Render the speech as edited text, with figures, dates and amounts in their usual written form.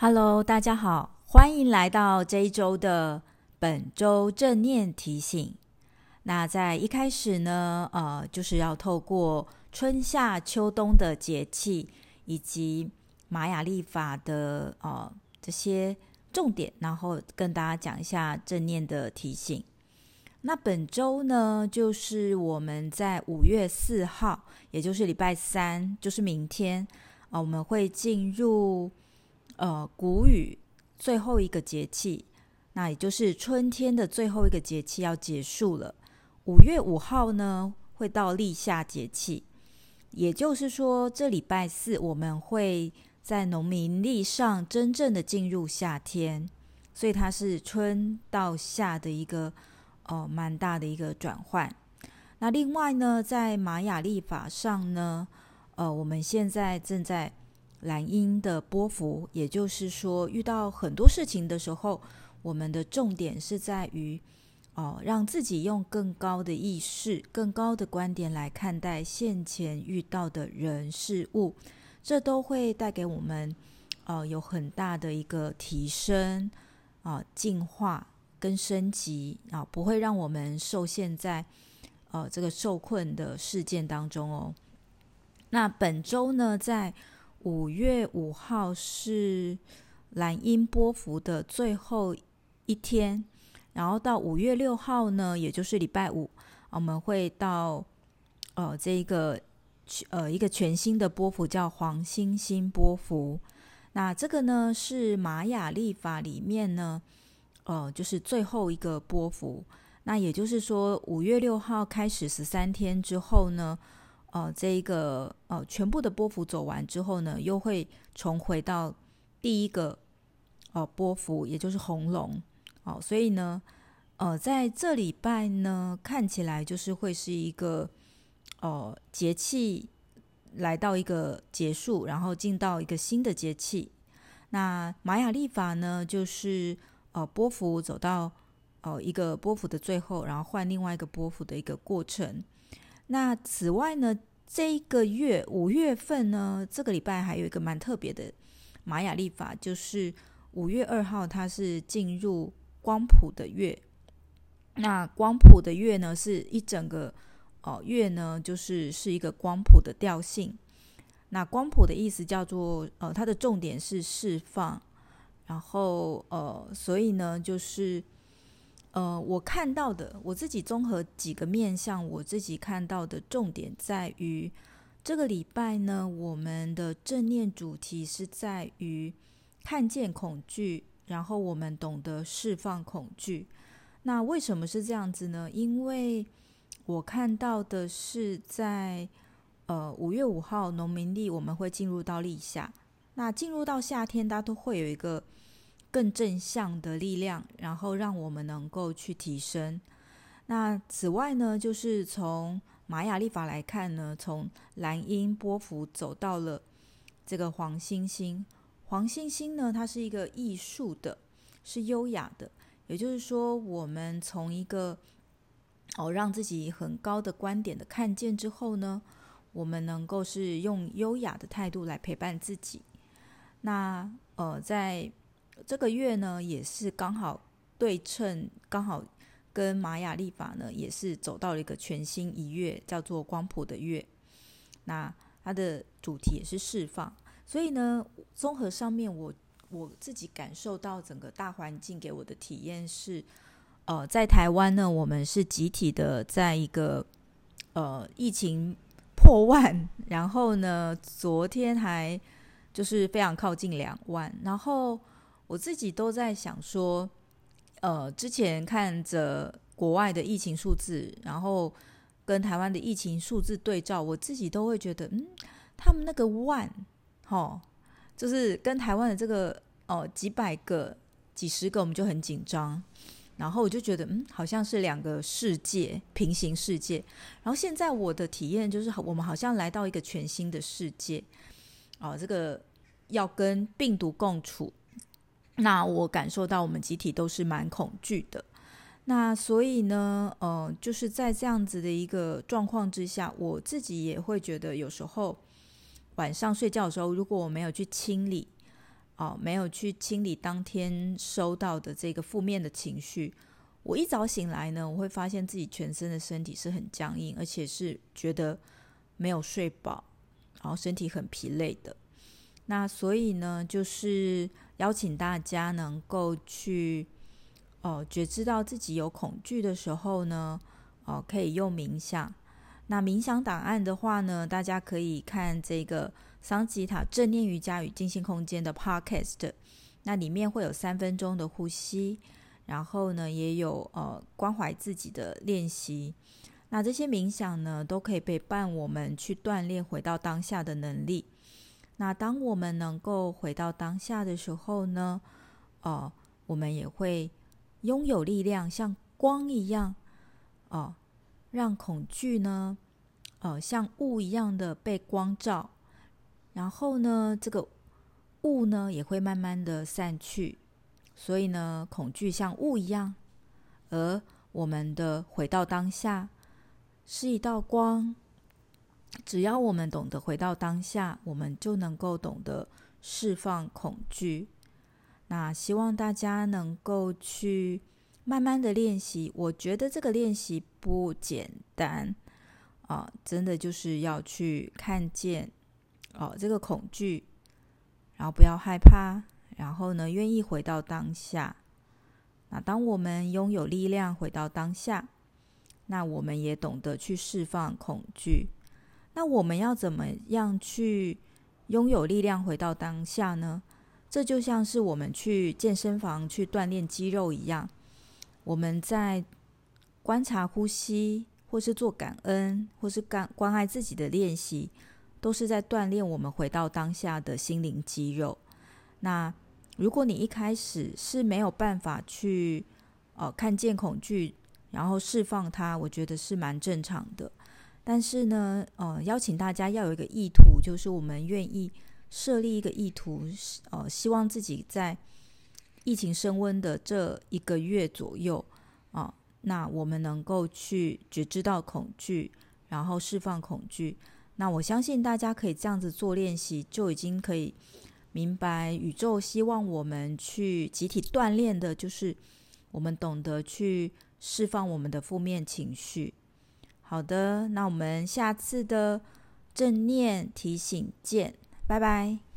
Hello，大家好，欢迎来到这一周的本周正念提醒。那在一开始呢，就是要透过春夏秋冬的节气以及玛雅历法的这些重点，然后跟大家讲一下正念的提醒。那本周呢，就是我们在5月4号，也就是礼拜三，就是明天，我们会进入谷雨最后一个节气，那也就是春天的最后一个节气要结束了。5月5号呢，会到立夏节气，也就是说，这礼拜四我们会在农民历上真正的进入夏天，所以它是春到夏的一个蛮大的一个转换。那另外呢，在玛雅历法上呢，我们现在正在蓝鹰的波符，也就是说遇到很多事情的时候，我们的重点是在于让自己用更高的意识、更高的观点来看待现前遇到的人事物，这都会带给我们有很大的一个提升进化跟升级不会让我们受限在这个受困的事件当中哦。那本周呢，在5月5号是蓝鹰波符的最后一天，然后到5月6号呢，也就是礼拜五，我们会到这一个一个全新的波符，叫黄星星波符。那这个呢是玛雅历法里面呢就是最后一个波符。那也就是说5月6号开始13天之后呢，这一个全部的波符走完之后呢，又会重回到第一个波符，也就是红龙。所以呢在这礼拜呢，看起来就是会是一个节气来到一个结束，然后进到一个新的节气。那玛雅历法呢，就是波符走到一个波符的最后，然后换另外一个波符的一个过程。那此外呢，这一个月5月份呢，这个礼拜还有一个蛮特别的玛雅历法，就是5月2号它是进入光谱的月。那光谱的月呢，是一整个月呢，就是一个光谱的调性。那光谱的意思叫做它的重点是释放，然后所以呢就是我看到的，我自己综合几个面向，我自己看到的重点在于这个礼拜呢，我们的正念主题是在于看见恐惧，然后我们懂得释放恐惧。那为什么是这样子呢？因为我看到的是在5月5号农民历我们会进入到立夏，那进入到夏天它都会有一个更正向的力量，然后让我们能够去提升。那此外呢，就是从玛雅历法来看呢，从蓝鹰波符走到了这个黄星星。黄星星呢，它是一个艺术的，是优雅的，也就是说我们从一个让自己很高的观点的看见之后呢，我们能够是用优雅的态度来陪伴自己。那在这个月呢，也是刚好对称，刚好跟玛雅历法呢也是走到了一个全新一月，叫做光谱的月。那它的主题也是释放，所以呢综合上面我自己感受到整个大环境给我的体验是在台湾呢，我们是集体的在一个疫情破万，然后呢昨天还就是非常靠近2万，然后我自己都在想说之前看着国外的疫情数字，然后跟台湾的疫情数字对照，我自己都会觉得他们那个万就是跟台湾的这个几百个几十个我们就很紧张，然后我就觉得好像是2个世界，平行世界。然后现在我的体验就是我们好像来到一个全新的世界这个要跟病毒共处，那我感受到我们集体都是蛮恐惧的。那所以呢就是在这样子的一个状况之下，我自己也会觉得有时候晚上睡觉的时候，如果我没有去清理没有去清理当天收到的这个负面的情绪，我一早醒来呢，我会发现自己全身的身体是很僵硬，而且是觉得没有睡饱，然后身体很疲累的。那所以呢，就是邀请大家能够去觉知到自己有恐惧的时候呢，可以用冥想。那冥想档案的话呢，大家可以看这个桑吉塔正念瑜伽与静心空间的 podcast， 那里面会有3分钟的呼吸，然后呢也有关怀自己的练习。那这些冥想呢，都可以陪伴我们去锻炼回到当下的能力。那当我们能够回到当下的时候呢，我们也会拥有力量，像光一样，让恐惧呢，像雾一样的被光照，然后呢，这个雾呢也会慢慢的散去。所以呢，恐惧像雾一样，而我们的回到当下是一道光。只要我们懂得回到当下，我们就能够懂得释放恐惧。那希望大家能够去慢慢的练习，我觉得这个练习不简单真的就是要去看见这个恐惧，然后不要害怕，然后呢愿意回到当下。那当我们拥有力量回到当下，那我们也懂得去释放恐惧。那我们要怎么样去拥有力量回到当下呢？这就像是我们去健身房去锻炼肌肉一样，我们在观察呼吸，或是做感恩，或是关爱自己的练习，都是在锻炼我们回到当下的心灵肌肉。那如果你一开始是没有办法去看见恐惧，然后释放它，我觉得是蛮正常的。但是呢，邀请大家要有一个意图，就是我们愿意设立一个意图，希望自己在疫情升温的这1个月左右那我们能够去觉知到恐惧，然后释放恐惧。那我相信大家可以这样子做练习，就已经可以明白宇宙希望我们去集体锻炼的，就是我们懂得去释放我们的负面情绪。好的，那我们下次的正念提醒见，拜拜。